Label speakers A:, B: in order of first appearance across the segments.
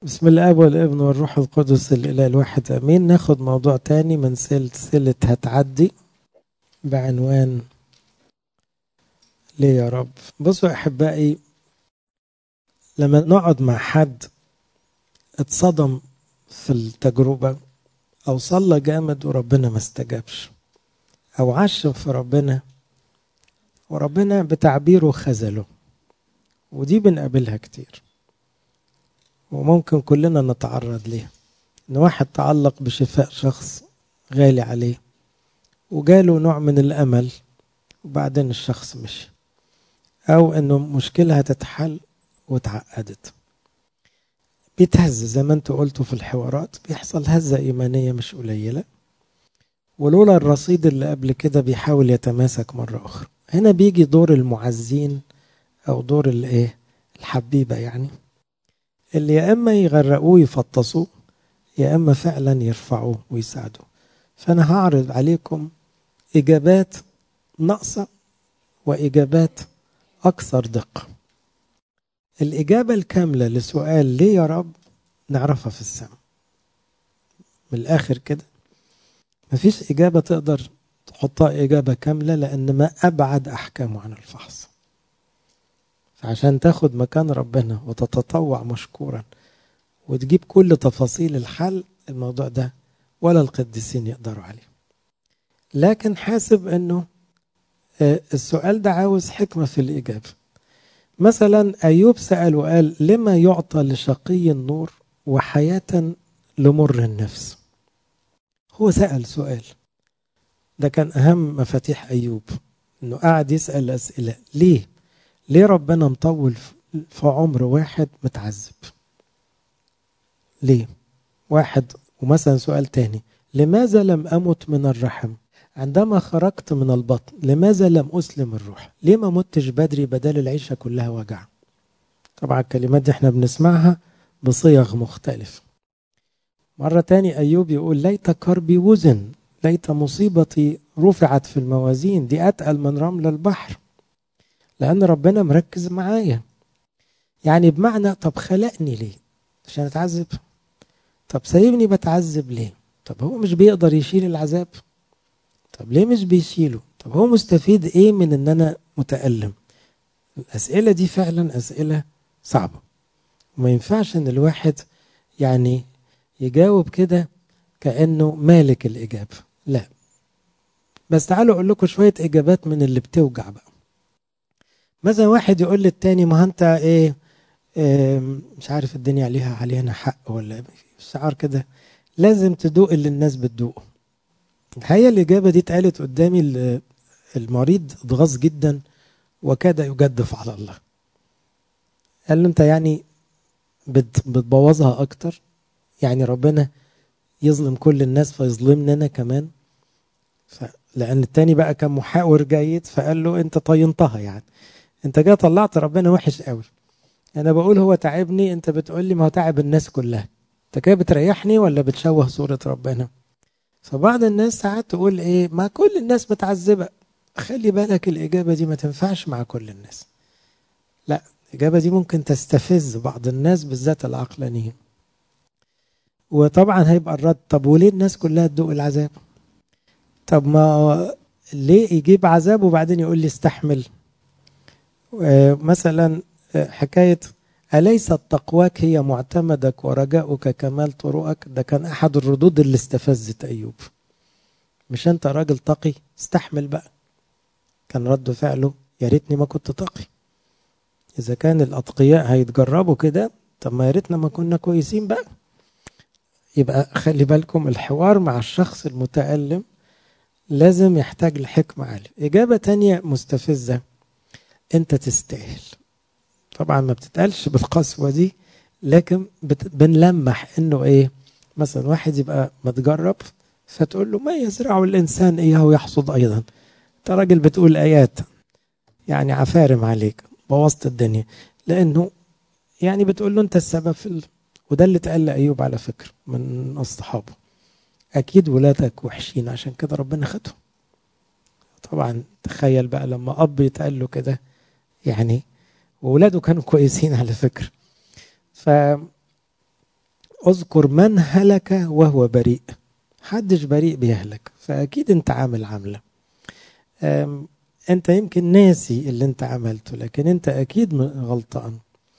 A: بسم الاب والابن والروح القدس الاله الواحد امين. ناخد موضوع تاني من سلسله هتعدي بعنوان ليه يا رب. بصوا احبائي، لما نقعد مع حد اتصدم في التجربه او صلى جامد وربنا ما استجابش، او عشم في ربنا وربنا بتعبيره خذله، ودي بنقابلها كتير وممكن كلنا نتعرض ليها. ان واحد تعلق بشفاء شخص غالي عليه وجاله نوع من الامل وبعدين الشخص مشي، او انه مشكلة هتتحل واتعقدت. بيتهز زي ما انتوا قلتوا في الحوارات، بيحصل هزة ايمانية مش قليلة، ولولا الرصيد اللي قبل كده بيحاول يتماسك مرة اخرى. هنا بيجي دور المعزين او دور الحبيبة، يعني اللي يا اما يغرقوه يفطسوه يا اما فعلا يرفعوه ويساعدوه. فانا هعرض عليكم اجابات ناقصة واجابات اكثر دقة. الإجابة الكاملة لسؤال ليه يا رب نعرفها في السماء. من الآخر كده مفيش إجابة تقدر تحطها إجابة كاملة، لأن ما أبعد أحكامه عن الفحص. فعشان تاخد مكان ربنا وتتطوع مشكورا وتجيب كل تفاصيل الحل، الموضوع ده ولا القديسين يقدروا عليه. لكن حاسب أنه السؤال ده عاوز حكمة في الإجابة. مثلا أيوب سأل وقال لما يعطى لشقي النور وحياة لمر النفس. هو سأل سؤال، ده كان أهم مفاتيح أيوب، إنه قاعد يسأل أسئلة. ليه ربنا مطول في عمر واحد متعذب؟ ليه واحد؟ ومثلا سؤال تاني، لماذا لم أمت من الرحم عندما خرجت من البطن؟ لماذا لم أسلم الروح؟ ليه ما متش بدري بدل العيشة كلها وجع؟ طبعا الكلمات دي احنا بنسمعها بصيغ مختلفة. مرة تاني أيوب يقول ليت كربي وزن، ليت مصيبتي رفعت في الموازين، دي أتقل من رمل البحر، لأن ربنا مركز معايا. يعني بمعنى طب خلقني ليه؟ عشان أتعذب؟ طب سايبني بتعذب ليه؟ طب هو مش بيقدر يشيل العذاب؟ طب ليه مش بيشيله؟ طب هو مستفيد ايه من ان انا متألم؟ الأسئلة دي فعلا أسئلة صعبة، وما ينفعش ان الواحد يعني يجاوب كده كأنه مالك الإجابة. لا، بس تعالوا أقول لكم شوية إجابات من اللي بتوجع بقى. مثلا واحد يقول للتاني ما أنت مش عارف الدنيا علينا حق ولا شعار كده، لازم تدوق اللي الناس بتدوقه. الحقيقة الإجابة دي اتقالت قدامي، المريض اتغاظ جدا وكاد يجدف على الله. قال له أنت يعني بتبوظها أكتر، يعني ربنا يظلم كل الناس فيظلمني أنا كمان. لأن التاني بقى كان محاور جيد، فقال له أنت طينتها، يعني أنت جاي طلعت ربنا وحش قوي. أنا بقول هو تعبني، أنت بتقول لي ما هو تعب الناس كلها. أنت كده بتريحني ولا بتشوه صورة ربنا؟ فبعض الناس ساعات تقول ما كل الناس متعذبة. خلي بالك الإجابة دي ما تنفعش مع كل الناس. لا، الإجابة دي ممكن تستفز بعض الناس بالذات العقلانيين. وطبعا هيبقى الرد طب وليه الناس كلها تدوق العذاب؟ طب ما ليه يجيب عذاب وبعدين يقول لي استحمل؟ مثلا حكاية أليست تقواك هي معتمدك ورجاؤك كمال طرقك؟ ده كان أحد الردود اللي استفزت أيوب. مش أنت راجل تقي؟ استحمل بقى. كان رد فعله يا ريتني ما كنت تقي. إذا كان الأتقياء هيتجربوا كده، طب ما يا ريتنا ما كنا كويسين بقى. يبقى خلي بالكم الحوار مع الشخص المتألم لازم يحتاج لحكمة عالية. إجابة تانية مستفزة، أنت تستاهل. طبعا ما بتتقالش بالقسوة دي، لكن بنلمح انه مثلا واحد يبقى متجرب فتقول له ما يزرع الانسان اياه يحصد ايضا. انت راجل بتقول ايات، يعني عفارم عليك، بوظت الدنيا. لانه يعني بتقول له انت السبب وده اللي اتقال لايوب على فكرة من اصحابه. اكيد ولادك وحشين عشان كده ربنا خدهم. طبعا تخيل بقى لما اب يتقال له كده، يعني وولاده كانوا كويسين على فكرة. اذكر من هلك وهو بريء. محدش بريء بيهلك، فأكيد انت عامل عملة. انت يمكن ناسي اللي انت عملته، لكن انت أكيد غلطان.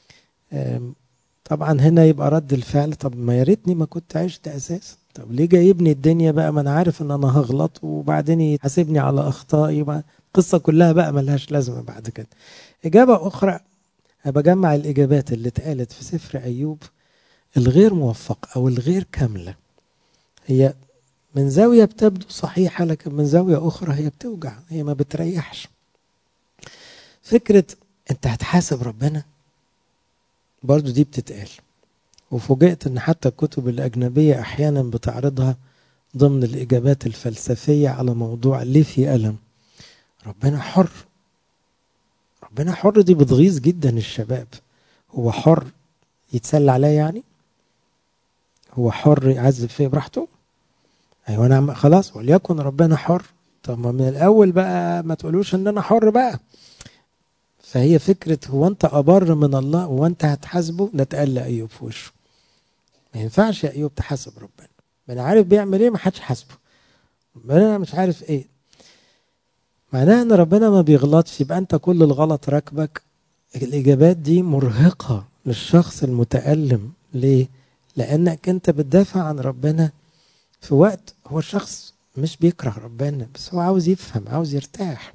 A: طبعا هنا يبقى رد الفعل، طب ما يا ريتني ما كنت عشت أساسا، طب ليه جايبني الدنيا بقى، ما أنا عارف إن أنا هغلط وبعدين يحاسبني على أخطائي. القصة كلها بقى ملهاش لازمة بعد كده. إجابة أخرى، بجمع الإجابات اللي اتقالت في سفر أيوب الغير موفقة أو الغير كاملة. هي من زاوية بتبدو صحيحة، لكن من زاوية أخرى هي بتوجع، هي ما بتريحش. فكرة أنت هتحاسب ربنا برضو دي بتتقال، وفوجئت أن حتى الكتب الأجنبية أحيانا بتعرضها ضمن الإجابات الفلسفية على موضوع ليه في ألم. ربنا حر، ربنا حر دي بتغيظ جدا الشباب. هو حر يتسلى عليا يعني؟ هو حر يعذب فيه براحته؟ ايوه انا خلاص وليكن ربنا حر، طب ما من الاول بقى ما تقولوش ان انا حر بقى. فهي فكرة هو انت ابر من الله، هو انت هتحاسبه؟ ده اتقال لأيوب في وشه. ما ينفعش يا ايوب تحاسب ربنا، انا عارف بيعمل ايه، ما حدش حاسبه، انا مش عارف ايه. معناها ان ربنا ما بيغلطش، يبقى انت كل الغلط راكبك. الاجابات دي مرهقة للشخص المتألم. ليه؟ لانك انت بتدافع عن ربنا في وقت هو الشخص مش بيكره ربنا، بس هو عاوز يفهم، عاوز يرتاح.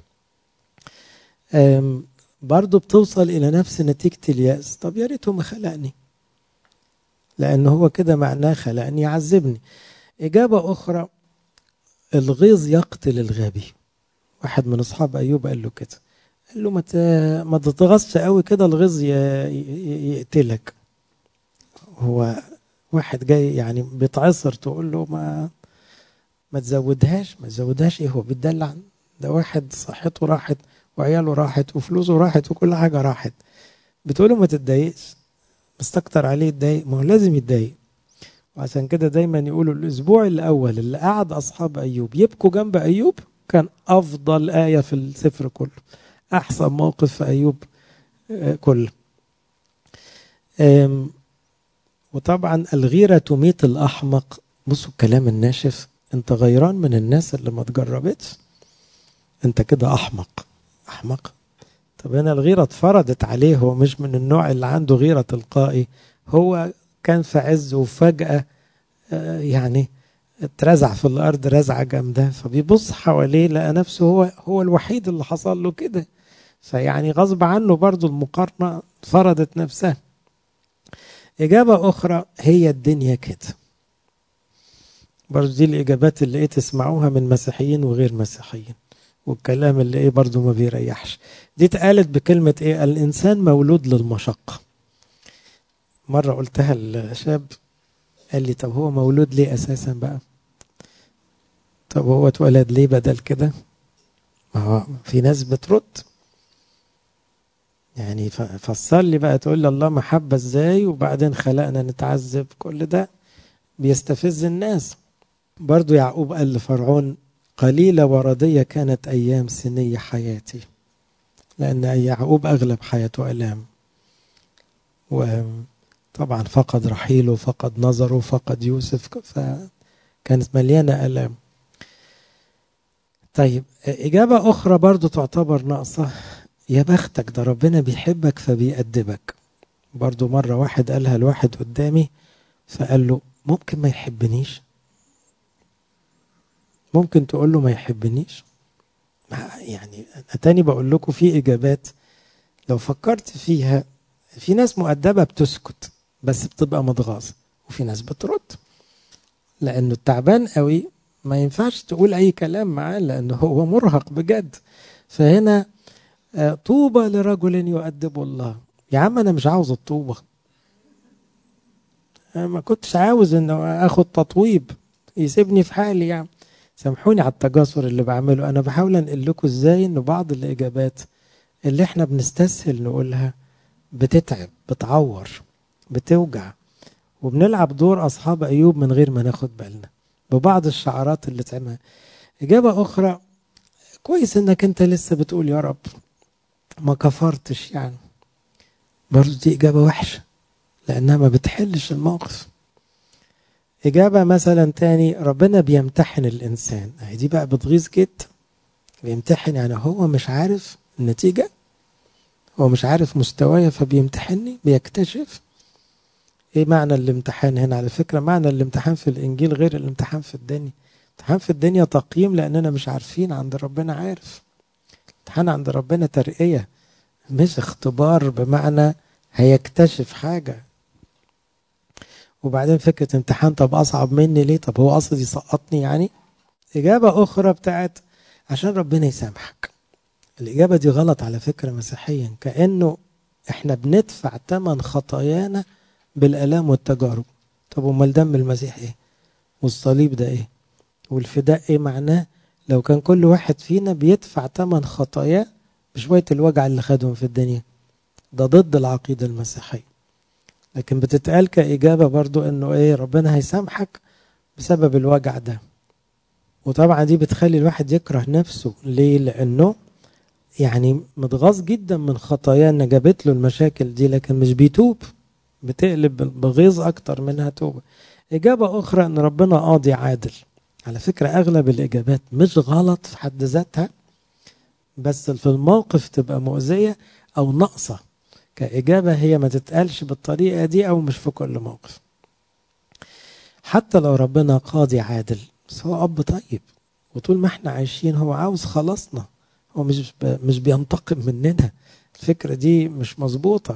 A: برضو بتوصل إلى نفس نتيجة اليأس. طب يا ريته ما خلقني، لأن هو كده معناه خلقني يعذبني. إجابة أخرى، الغيظ يقتل الغبي. واحد من أصحاب أيوب قال له كده، قال له ما تتغصش قوي كده، الغيظ يقتلك. هو واحد جاي يعني بيتعصر تقول له ما تزودهاش، ما تزودهاش ايه، هو بيتدلع؟ ده واحد صحته راحت وعياله راحت وفلوسه راحت وكل حاجة راحت، بتقوله ما تتضايقش، مستكتر عليه يتضايق؟ ما هو لازم يتضايق. وعشان كده دايما يقولوا الأسبوع الأول اللي قعد أصحاب أيوب يبكوا جنب أيوب كان أفضل آية في السفر كله، أحسن موقف في أيوب كله. وطبعا الغيرة تميت الأحمق. بصوا الكلام الناشف، انت غيران من الناس اللي ما تجربتش، انت كده أحمق. أحمق. طب هنا الغيرة اتفرضت عليه، هو مش من النوع اللي عنده غيرة تلقائي، هو كان في عز وفجأة يعني اترزع في الأرض رزعة جامدة، فبيبص حواليه لقى نفسه هو الوحيد اللي حصل له كده، فيعني غصب عنه برضو المقارنة فرضت نفسها. إجابة أخرى، هي الدنيا كده. برضو دي الإجابات اللي تسمعوها من مسيحيين وغير مسيحيين، والكلام اللي برضو ما بيريحش. دي اتقالت بكلمة الإنسان مولود للمشقة. مرة قلتها لشاب قال لي طب هو مولود ليه أساسا بقى؟ طب هو اتولد ليه بدل كده؟ ما هو في ناس بترد يعني، فسر لي بقى، تقول لي الله محبة ازاي وبعدين خلقنا نتعذب؟ كل ده بيستفز الناس. برضو يعقوب قال لفرعون قليلة وردية كانت أيام سنية حياتي، لأن يعقوب أغلب حياته ألام، وطبعا فقد رحيله، فقد نظره، فقد يوسف، فكانت مليانة ألام. طيب إجابة أخرى برضو تعتبر ناقصة، يا بختك ده ربنا بيحبك فبيأدبك. برضو مرة واحد قالها لواحد قدامي، فقال له ممكن ما يحبنيش؟ ممكن تقول له ما يحبنيش؟ يعني تاني بقول لكم في إجابات لو فكرت فيها، في ناس مؤدبة بتسكت بس بتبقى متغاظة، وفي ناس بترد لأنه تعبان قوي، ما ينفعش تقول أي كلام معاه لأنه هو مرهق بجد. فهنا طوبى لرجل يؤدب الله. يا عم أنا مش عاوز الطوبة، أنا ما كنتش عاوز إنه أخد تطويب، يسيبني في حالي يعني. سامحوني على التجاسر اللي بعمله، أنا بحاول أنقل لكم إزاي إن بعض الإجابات اللي إحنا بنستسهل نقولها بتتعب، بتعور، بتوجع، وبنلعب دور أصحاب أيوب من غير ما ناخد بالنا ببعض الشعارات اللي تعمل. إجابة أخرى، كويس إنك أنت لسه بتقول يا رب، ما كفرتش يعني. برضو دي إجابة وحشة لأنها ما بتحلش الموقف. إجابة مثلا تاني، ربنا بيمتحن الإنسان، دي بقى بتغيظ جدا. بيمتحن يعني هو مش عارف النتيجة، هو مش عارف مستواي فبيمتحني، بيكتشف. ايه معنى الامتحان هنا؟ على فكرة معنى الامتحان في الإنجيل غير الامتحان في الدنيا. الامتحان في الدنيا تقييم لأننا مش عارفين، عند ربنا عارف. الامتحان عند ربنا ترقية، مش اختبار بمعنى هيكتشف حاجة. وبعدين فكرة امتحان، طب أصعب مني ليه؟ طب هو قصدي يسقطني يعني؟ إجابة أخرى بتاعت عشان ربنا يسامحك. الإجابة دي غلط على فكرة مسيحيا، كأنه إحنا بندفع ثمن خطايانا بالآلام والتجارب. طب أمال دم المسيح إيه؟ والصليب ده إيه؟ والفداء إيه معناه؟ لو كان كل واحد فينا بيدفع ثمن خطاياه بشوية الوجع اللي خدهم في الدنيا، ده ضد العقيدة المسيحية. لكن بتتقال كإجابة برضو إنه إيه، ربنا هيسامحك بسبب الوجع ده. وطبعا دي بتخلي الواحد يكره نفسه. ليه؟ لأنه يعني متغاظ جدا من خطاياه ان جابت له المشاكل دي، لكن مش بيتوب، بتقلب بغيظ اكتر منها توبة. اجابة اخرى ان ربنا قاضي عادل. على فكرة اغلب الاجابات مش غلط في حد ذاتها، بس في الموقف تبقى مؤذية او ناقصة كاجابة، هي ما تتقالش بالطريقة دي او مش في كل موقف. حتى لو ربنا قاضي عادل، بس هو اب طيب، وطول ما احنا عايشين هو عاوز خلاصنا، هو مش بينتقم مننا. الفكرة دي مش مظبوطة.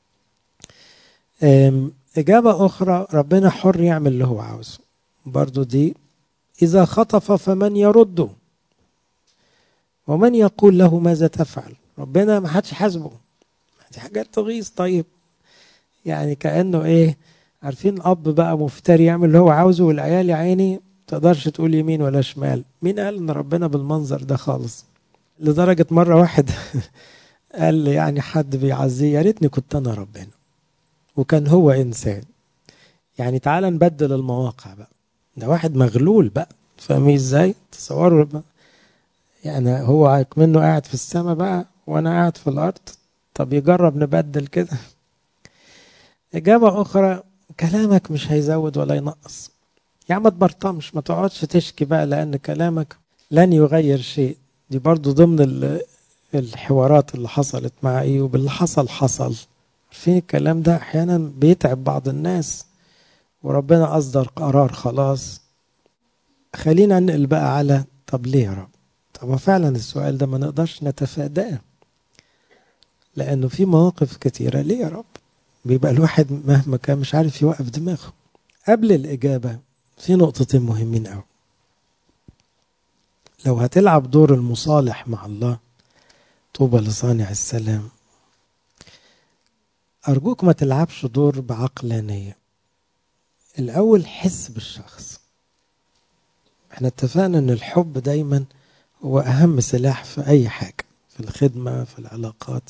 A: إجابة أخرى، ربنا حر يعمل اللي هو عاوزه، برضو دي إذا خطف فمن يرده ومن يقول له ماذا تفعل. ربنا ما حدش حاسبه، دي حاجات تغيظ. طيب يعني كأنه إيه، عارفين أب بقى مفتري يعمل اللي هو عاوزه، والعيال يا عيني تقدرش تقول يمين ولا شمال. مين قال إن ربنا بالمنظر ده خالص؟ لدرجة مرة واحد قال لي يعني حد بيعزيه، يا ريتني كنت أنا ربنا وكان هو إنسان. يعني تعال نبدل المواقع بقى، ده واحد مغلول بقى، فاهمين ازاي؟ تصوروا بقى. يعني هو منه قاعد في السماء بقى وانا قاعد في الارض، طب يجرب نبدل كده. اجابة اخرى، كلامك مش هيزود ولا ينقص. يعني ما تبرطمش، ما تقعدش تشكي بقى لان كلامك لن يغير شيء. دي برضو ضمن الحوارات اللي حصلت مع ايوب. اللي حصل. عارفين الكلام ده احيانا بيتعب بعض الناس، وربنا أصدر قرار خلاص. خلينا ننقل بقى على طب ليه يا رب؟ طب فعلا السؤال ده ما نقدرش نتفاداه، لأنه في مواقف كتيرة ليه يا رب بيبقى الواحد مهما كان مش عارف يوقف دماغه. قبل الإجابة في نقطتين مهمين أوي. لو هتلعب دور المصالح مع الله، طوبى لصانع السلام، أرجوك ما تلعبش دور بعقلانية. الأول حس بالشخص. احنا اتفقنا ان الحب دايما هو أهم سلاح في أي حاجة، في الخدمة، في العلاقات.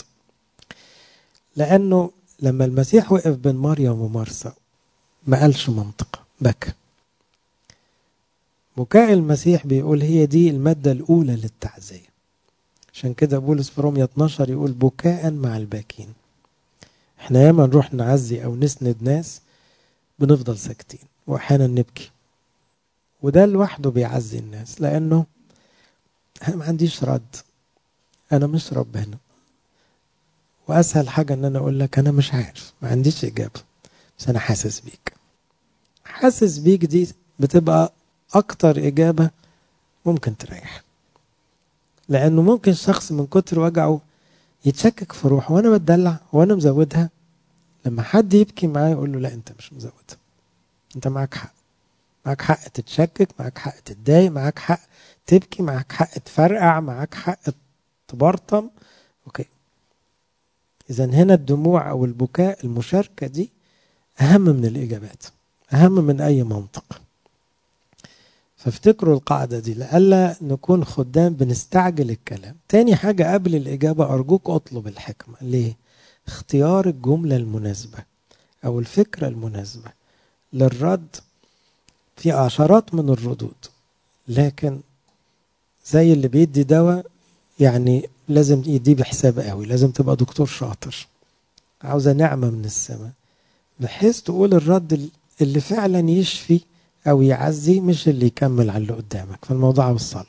A: لأنه لما المسيح وقف بين مريم ومرسى ما قالش منطق، بكى. بكاء المسيح بيقول هي دي المادة الأولى للتعزية. عشان كده بولس في رومية 12 يقول بكاء مع الباكين. احنا ياما نروح نعزي أو نسند ناس بنفضل ساكتين وأحيانا نبكي، وده لوحده بيعزي الناس، لأنه أنا ما عنديش رد، أنا مش ربنا. وأسهل حاجة أن أنا أقول لك أنا مش عارف، ما عنديش إجابة، بس أنا حاسس بيك. حاسس بيك دي بتبقى أكتر إجابة ممكن تريح، لأنه ممكن شخص من كتر وجعه يتشكك في روحه، وأنا بتدلع وأنا مزودها. لما حد يبكي معاه يقول له لا أنت مش مزودها، أنت معك حق، معك حق تتشكك، معك حق تتضايق، معك حق تبكي، معك حق تفرقع، معك حق تبرطم. أوكي، إذا هنا الدموع أو البكاء، المشاركة دي أهم من الإجابات، أهم من أي منطق. فافتكروا القاعدة دي لألا نكون خدام بنستعجل الكلام. تاني حاجة قبل الإجابة، أرجوك أطلب الحكمة. ليه؟ اختيار الجملة المناسبة أو الفكرة المناسبة للرد. في عشرات من الردود، لكن زي اللي بيدي دواء يعني لازم يديه بحساب قوي، لازم تبقى دكتور شاطر، عاوزة نعمة من السماء بحيث تقول الرد اللي فعلا يشفي أو يعزي، مش اللي يكمل على اللي قدامك. فالموضوع والصلاة.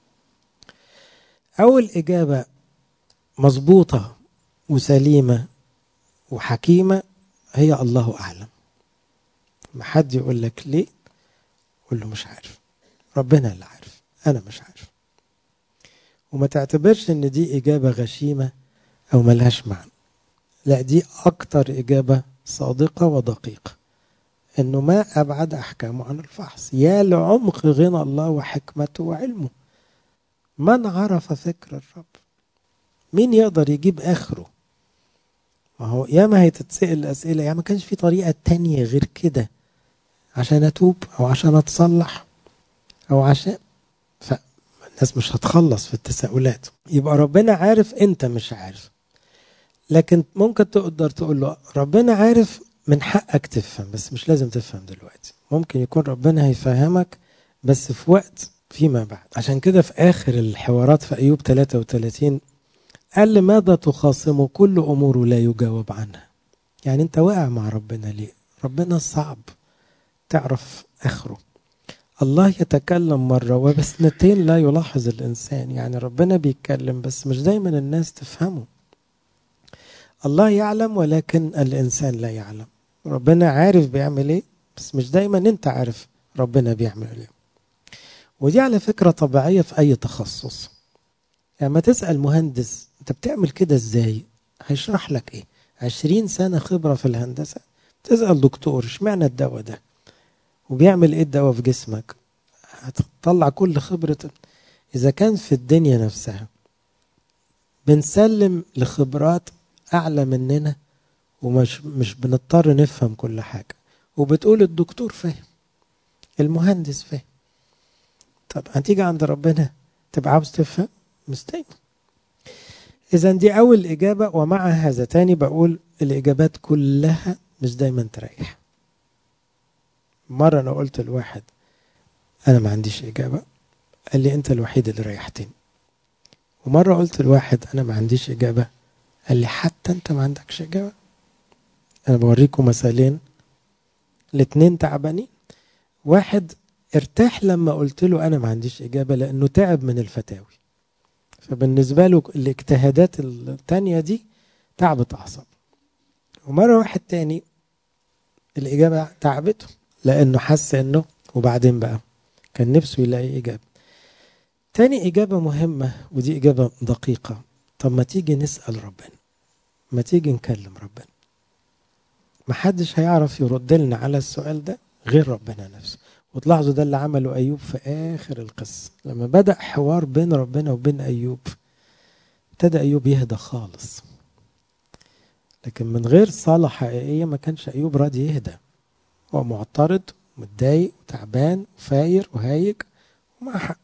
A: أول إجابة مظبوطة وسليمة وحكيمة هي الله أعلم. ما حد يقول لك ليه، قول له مش عارف، ربنا اللي عارف، أنا مش عارف. وما تعتبرش إن دي إجابة غشيمة أو ملهاش معنى. لا، دي أكتر إجابة صادقة ودقيقة، إنه ما أبعد أحكامه عن الفحص. يا لعمق غنى الله وحكمته وعلمه. من عرف فكر الرب؟ مين يقدر يجيب آخره؟ ما هو ياما هيتتسأل الأسئلة، يعني ما كانش في طريقة تانية غير كده عشان أتوب أو عشان أتصلح أو عشان، فالناس مش هتخلص في التساؤلات. يبقى ربنا عارف، أنت مش عارف. لكن ممكن تقدر تقول له ربنا عارف، من حقك تفهم، بس مش لازم تفهم دلوقتي. ممكن يكون ربنا هيفهمك بس في وقت فيما بعد. عشان كده في آخر الحوارات في أيوب 33 قال لماذا تخاصم كل أمور لا يجاوب عنها. يعني أنت واقع مع ربنا ليه؟ ربنا صعب تعرف آخره. الله يتكلم مرة وبسنتين لا يلاحظ الإنسان. يعني ربنا بيتكلم بس مش دايما الناس تفهمه. الله يعلم ولكن الإنسان لا يعلم. ربنا عارف بيعمل إيه بس مش دايما أنت عارف ربنا بيعمل إيه. ودي على فكرة طبيعية في أي تخصص. يعني ما تسأل مهندس أنت بتعمل كده إزاي، هيشرح لك إيه. 20 سنة خبرة في الهندسة. تسأل دكتور اشمعنى الدواء ده وبيعمل إيه الدواء في جسمك، هتطلع كل خبرة. إذا كان في الدنيا نفسها بنسلم لخبرات أعلى مننا ومش بنضطر نفهم كل حاجة، وبتقول الدكتور فاهم، المهندس فاهم. طب هتيجي عند ربنا تبقى عاوز تفهم؟ مستحيل. إذا دي أول إجابة. ومع هذا تاني بقول الإجابات كلها مش دايما تريح. مرة أنا قلت لواحد أنا ما عنديش إجابة، قال لي أنت الوحيد اللي ريحتني. ومرة قلت لواحد أنا ما عنديش إجابة، قال لي حتى أنت ما عندكش إجابة. أنا بوريكم مثالين، الاتنين تعبانين. واحد ارتاح لما قلت له أنا ما عنديش إجابة لأنه تعب من الفتاوي، فبالنسبة له الاجتهادات التانية دي تعبت أعصاب. ومرة واحد تاني الإجابة تعبته لأنه حس أنه، وبعدين بقى كان نفسه يلاقي إجابة. تاني إجابة مهمة ودي إجابة دقيقة. طب ما تيجي نسأل ربنا، ما تيجي نكلم ربنا. محدش هيعرف يرد لنا على السؤال ده غير ربنا نفسه. وتلاحظوا ده اللي عمله أيوب في آخر القصة، لما بدأ حوار بين ربنا وبين أيوب ابتدى أيوب يهدى خالص. لكن من غير صلاة حقيقية ما كانش أيوب راضي يهدى. هو معترض متضايق وتعبان وفاير وهايج ومع حق.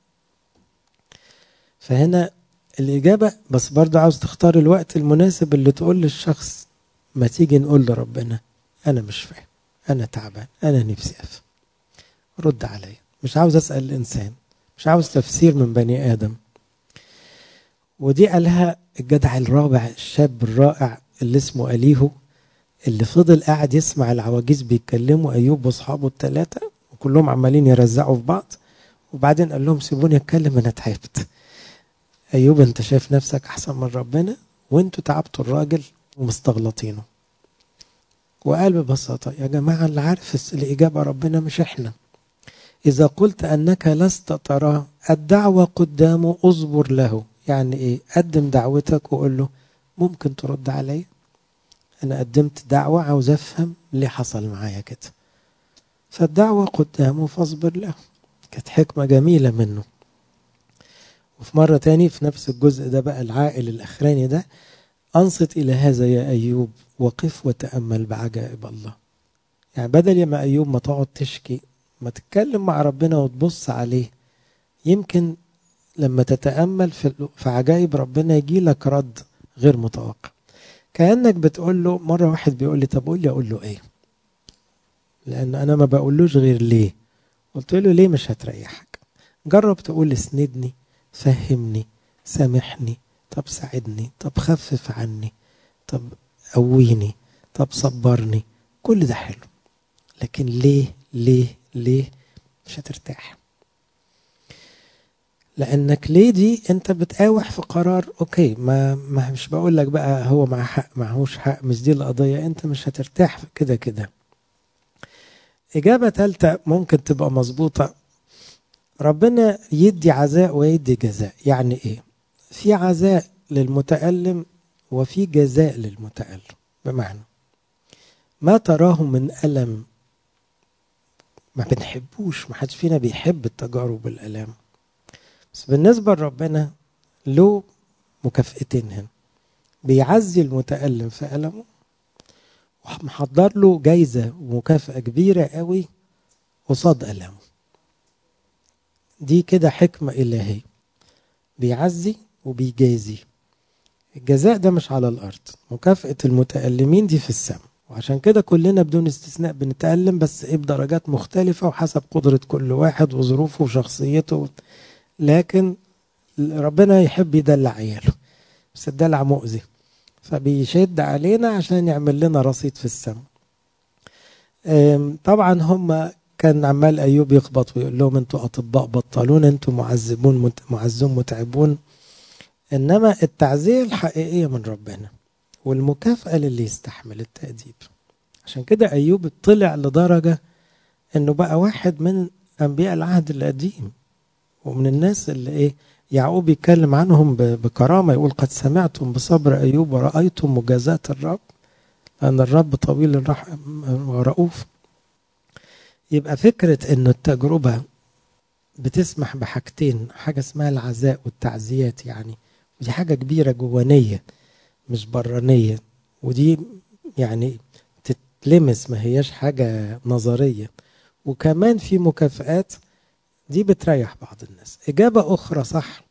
A: فهنا الإجابة، بس برضه عاوز تختار الوقت المناسب اللي تقول للشخص ما تيجي نقول لربنا أنا مش فاهم، أنا تعبان، أنا نفسي أفهم، رد عليا. مش عاوز أسأل الإنسان، مش عاوز تفسير من بني آدم. ودي قالها الجدع الرابع الشاب الرائع اللي اسمه أليهو، اللي فضل قاعد يسمع العواجيز بيتكلموا أيوب وأصحابه الثلاثة وكلهم عمالين يرزعوا في بعض، وبعدين قال لهم سيبوني أتكلم أنا تعبت. أيوب أنت شايف نفسك أحسن من ربنا وأنتوا تعبتوا الراجل ومستغلطينه. وقال ببساطة يا جماعة اللي عارف الإجابة ربنا مش إحنا. إذا قلت أنك لست تراه الدعوة قدامه أصبر له. يعني إيه؟ قدم دعوتك وقول له ممكن ترد علي، أنا قدمت دعوة عاوز أفهم ليه حصل معايا كده. فالدعوة قدامه فاصبر له. كانت حكمة جميلة منه. وفي مرة تاني في نفس الجزء ده بقى العائل الأخراني ده، أنصت إلى هذا يا أيوب وقف وتأمل بعجائب الله. يعني بدل ما أيوب ما تقعد تشكي، ما تتكلم مع ربنا وتبص عليه. يمكن لما تتأمل في عجائب ربنا يجي لك رد غير متوقع. كأنك بتقول له، مرة واحد بيقول لي طب قول لي أقول له إيه، لأن أنا ما بقولوش غير ليه. قلت له ليه مش هتريحك. جرب تقول اسندني، فهمني، سامحني، طب ساعدني، طب خفف عني، طب قويني، طب صبرني. كل ده حلو، لكن ليه ليه ليه مش هترتاح. لانك ليه دي انت بتقاوح في قرار. اوكي، ما مش بقول لك بقى هو مع حق معهوش حق، مش دي القضية، انت مش هترتاح كده كده. اجابة ثالثة ممكن تبقى مظبوطة. ربنا يدي عزاء ويدي جزاء. يعني ايه؟ في عزاء للمتألم وفي جزاء للمتألم. بمعنى ما تراه من ألم ما بنحبوش، ما حدش فينا بيحب التجارب والألام، بس بالنسبة لربنا له مكافئتين هنا. بيعزي المتألم في ألمه، ومحضر له جايزة ومكافأة كبيرة قوي قصاد ألمه. دي كده حكمة إلهية، بيعزي وبيجازي. الجزاء ده مش على الأرض، مكافأة المتألمين دي في السماء. وعشان كده كلنا بدون استثناء بنتألم، بس ايه بدرجات مختلفة وحسب قدرة كل واحد وظروفه وشخصيته. لكن ربنا يحب يدلع عياله، بس الدلع مؤذي، فبيشد علينا عشان يعمل لنا رصيد في السماء. طبعا هم كان عمال أيوب يخبط ويقول لهم انتوا أطباء بطلون، انتوا معزون متعبون. إنما التعزية الحقيقية من ربنا، والمكافأة للي يستحمل التأديب. عشان كده أيوب طلع لدرجة إنه بقى واحد من أنبياء العهد القديم، ومن الناس اللي إيه يعقوب يتكلم عنهم بكرامة، يقول قد سمعتم بصبر أيوب ورأيتم مجازاة الرب، لأن الرب طويل الرحم ورؤوف. يبقى فكرة إنه التجربة بتسمح بحاجتين، حاجة اسمها العزاء والتعزيات، يعني ودي حاجة كبيرة جوانية مش برانية، ودي يعني تتلمس، ما هياش حاجة نظرية. وكمان في مكافآت دي بتريح بعض الناس. إجابة أخرى صح،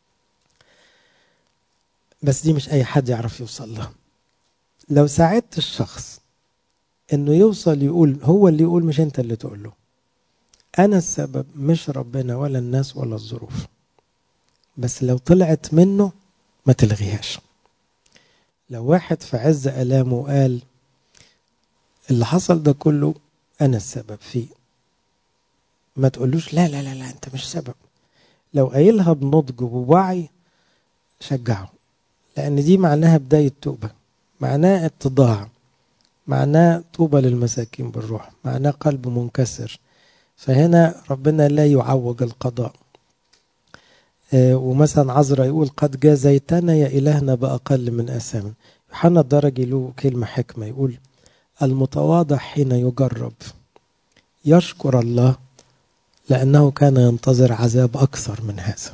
A: بس دي مش أي حد يعرف يوصل لها. لو ساعدت الشخص إنه يوصل يقول، هو اللي يقول مش أنت اللي تقول له أنا السبب، مش ربنا ولا الناس ولا الظروف، بس لو طلعت منه ما تلغيهاش. لو واحد في عز ألامه قال اللي حصل ده كله أنا السبب فيه، ما تقولوش لا لا لا لا أنت مش سبب. لو قايلها بنضج ووعي شجعه، لأن دي معناها بداية توبة، معناها اتضاع، معناه طوبى للمساكين بالروح، معناه قلب منكسر. فهنا ربنا لا يعوج القضاء. ومثلا عزرا يقول قد جازيتنا يا إلهنا بأقل من آثامنا. يوحنا الدرجي له كلمة حكمة يقول المتواضع حين يجرب يشكر الله لأنه كان ينتظر عذاب أكثر من هذا.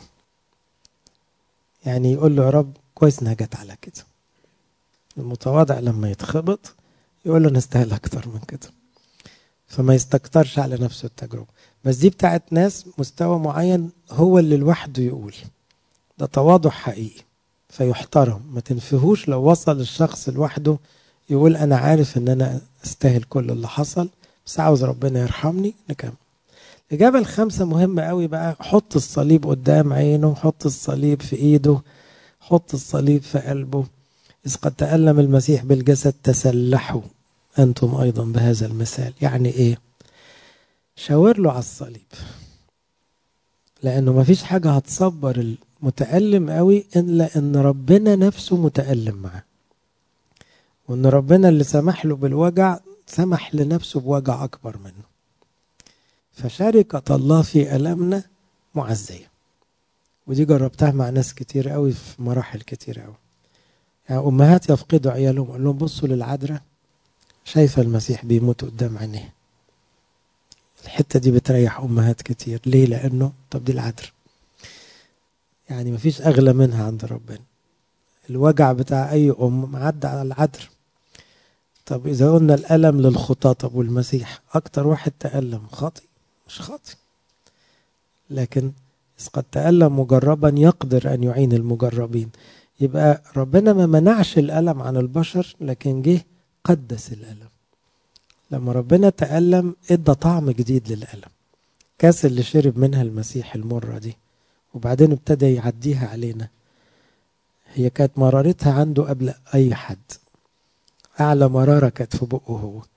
A: يعني يقول له يا رب كويس انها جت على كده. المتواضع لما يتخبط يقول له نستاهل أكثر من كده، فما يستكترش على نفسه التجربة. بس دي بتاعت ناس مستوى معين هو اللي لوحده يقول، ده تواضع حقيقي فيحترم. ما تنفهوش لو وصل الشخص لوحده يقول أنا عارف أن أنا أستاهل كل اللي حصل، بس عاوز ربنا يرحمني. نكمل. الإجابة الخامسة مهمة قوي بقى. حط الصليب قدام عينه، حط الصليب في إيده، حط الصليب في قلبه. إذ قد تألم المسيح بالجسد تسلحوا أنتم أيضا بهذا المثال. يعني إيه؟ شاور له على الصليب، لأنه ما فيش حاجة هتصبر المتألم قوي إلا إن ربنا نفسه متألم معه، وإن ربنا اللي سمح له بالوجع سمح لنفسه بوجع أكبر منه. فشركة الله في ألمنا معزية، ودي جربتها مع ناس كتير قوي في مراحل كتير قوي. يعني أمهات يفقدوا عيالهم، قال لهم بصوا للعذراء شايفة المسيح بيموت قدام عينيه. الحتة دي بتريح أمهات كتير. ليه؟ لأنه طب دي العذراء، يعني مفيش أغلى منها عند ربنا. الوجع بتاع أي أم معدى على العذراء. طب إذا قلنا الألم للخطاة، طب والمسيح أكتر واحد تألم خاطي؟ مش خاطي، لكن إذ قد تألم مجربا يقدر أن يعين المجربين. يبقى ربنا ما منعش الألم عن البشر، لكن جه قدس الألم. لما ربنا تألم ادى طعم جديد للألم. كاس اللي شرب منها المسيح المرة دي وبعدين ابتدى يعديها علينا، هي كانت مرارتها عنده قبل أي حد، أعلى مرارة كانت في بقه هو،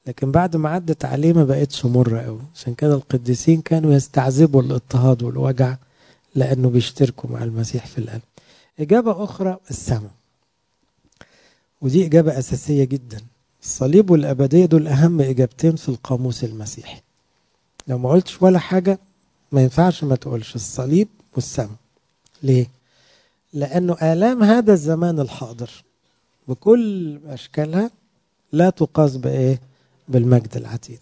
A: لكن بعد ما عدت عليه ما بقتش مرة قوي. عشان كده القديسين كانوا يستعذبوا الاضطهاد والوجع لأنه بيشتركوا مع المسيح في الألم. إجابة أخرى السماء، ودي إجابة أساسية جدا. الصليب والأبدية دول أهم إجابتين في القاموس المسيحي. لو ما قلتش ولا حاجة ما ينفعش ما تقولش الصليب والسماء. ليه؟ لأنه آلام هذا الزمان الحاضر بكل أشكالها لا تقاس بإيه؟ بالمجد العتيد.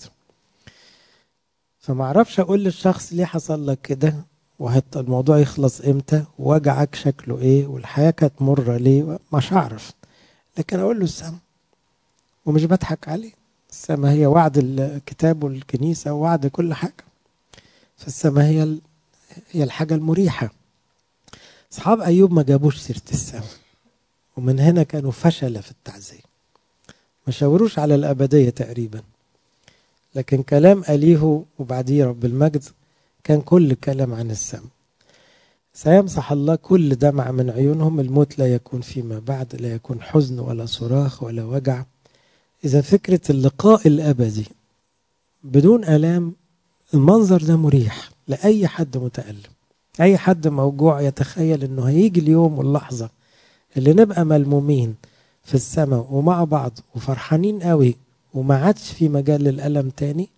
A: فما اعرفش أقول للشخص ليه حصل لك كده، الموضوع يخلص إمتى، وجعك شكله إيه، والحياة كانت مرة ليه، مش هعرف. لكن أقول له السماء، ومش بضحك عليه. السماء هي وعد الكتاب والكنيسة ووعد كل حاجة. فالسماء هي الحاجة المريحة. أصحاب أيوب ما جابوش سيرة السماء، ومن هنا كانوا فشل في التعزية، ما شاوروش على الأبدية تقريبا. لكن كلام أليه وبعديه رب المجد كان كل كلام عن السماء. سيمسح الله كل دمع من عيونهم، الموت لا يكون فيما بعد، لا يكون حزن ولا صراخ ولا وجع. إذا فكرة اللقاء الأبدي بدون ألام، المنظر ده مريح لأي حد متألم. أي حد موجوع يتخيل أنه هيجي اليوم واللحظة اللي نبقى ملمومين في السماء ومع بعض وفرحانين قوي وما عادش في مجال للألم تاني،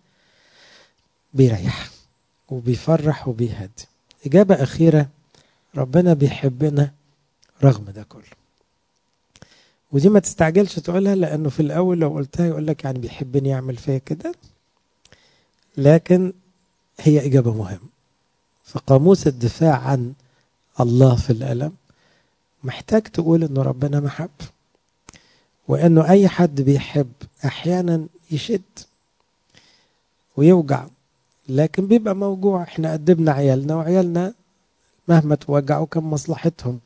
A: بيريح وبيفرح وبيهدي. إجابة أخيرة، ربنا بيحبنا رغم ده كله. ودي ما تستعجلش تقولها، لأنه في الأول لو قلتها يقول لك يعني بيحبني يعمل فيا كده. لكن هي إجابة مهمة. فقاموس الدفاع عن الله في الألم محتاج تقول إنه ربنا محب، وإنه أي حد بيحب أحيانا يشد ويوجع، لكن بيبقى موجوع. إحنا قدمنا عيالنا، وعيالنا مهما توجعوا كان مصلحتهم.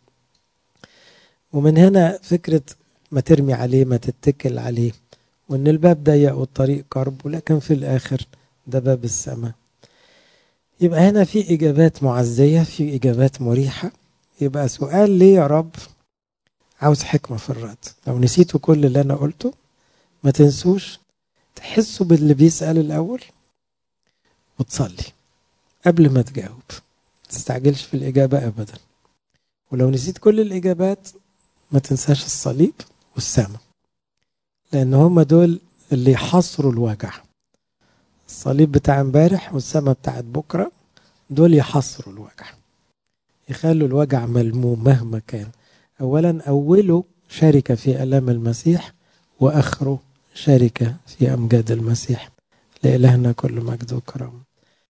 A: ومن هنا فكرة ما ترمي عليه، ما تتكل عليه، وإن الباب ضيق والطريق قرب، ولكن في الآخر ده باب السماء. يبقى هنا في إجابات معزية، في إجابات مريحة. يبقى سؤال ليه يا رب؟ عاوز حكمة في الرد. لو نسيتوا كل اللي أنا قلته ما تنسوش تحسوا باللي بيسأل الأول وتصلي قبل ما تجاوب. ما تستعجلش في الإجابة أبدا. ولو نسيت كل الإجابات ما تنساش الصليب والسماء، لأن هم دول اللي يحصروا الوجع. الصليب بتاع امبارح والسماء بتاعت بكرة دول يحصروا الوجع، يخلوا الوجع ملموم مهما كان. أوله شركة في ألام المسيح، وآخره شركة في أمجاد المسيح. لإلهنا كل مجد وكرم.